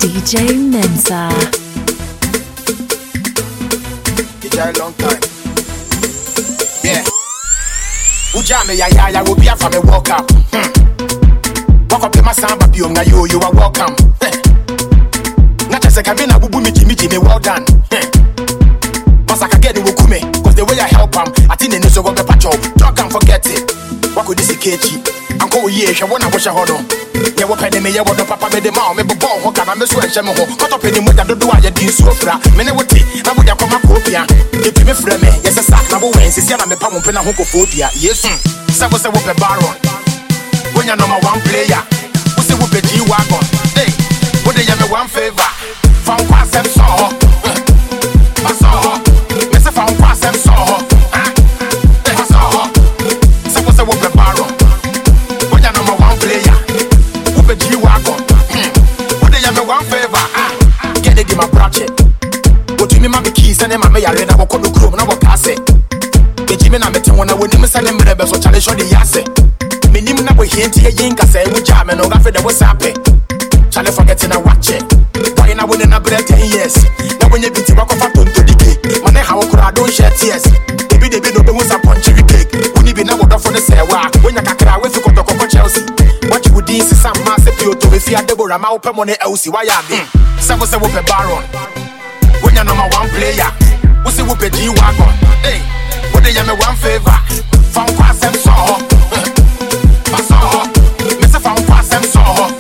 DJ Mensa. DJ long time. Yeah. Ujame ya will be from a walk up. Walk up in my samba biome na you are welcome. Not just a cabina bubu me well done. Masaka get the wukume, cause the way I help him, I think they need to go to patrol. Don't can forget it. What could this kechi? Uncle ye, I wanna wash a hodon. Ya will pay me, ya want papa be the mom, maybe bone, what can I miss when Shamo? Cut up any more than do I do so fra. Many would take, I would have come a copia. If you me frame, yes, a sack, number one, since I'm a pump and a homophobia. Yes, so was a whoop a baron. When you're number one player, what's a whoop a G wagon? Hey, what do you have one favor? Found quite some saw. I saw her. Mr. Found quite some saw her. I saw her. So what's a whoop a baron? When you're number one player, whoop a G wagon. What do you have one favor? Get it in my bracket. What do you mean, my keys and my mayor? I walk on the crew and I walk past it. The Jimmy and I when I would never send them rebels or challenge on the yasse. Minimum number here to a yinka say, which I'm an offer that was happy. Shall I forget in a watch it? Why I wouldn't have been 10 years? Now when you beat your coffee to the day, when I have a don't shed tears. Maybe they be no was a punch every cake. When you be now for the say, when you can away for Chelsea. What you would do is some massive to if you had the Bora Mouth money else. Why are they? Some was a whoop a baron. When you're number one player, what's a whoop a G wagon? Hey, what do you have one favor? Found quite some saw. I saw her. Mr. Found quite some saw.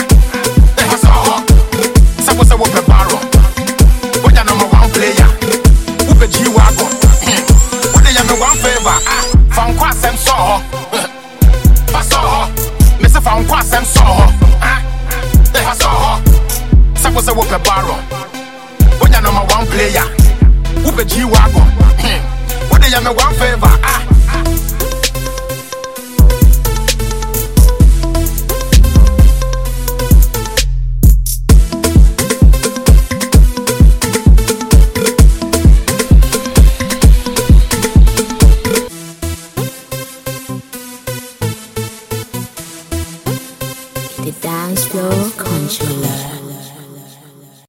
I saw her. So what's a whoop a baron? When you're number one player, whoop a G wagon. What do you have one favor? Found quite some saw. I saw her. Mr. Found quite some saw. I saw her. So what's a whoop a baron? When you're number one player, whoop a G wagon. What do you have one favor? The dance floor controller.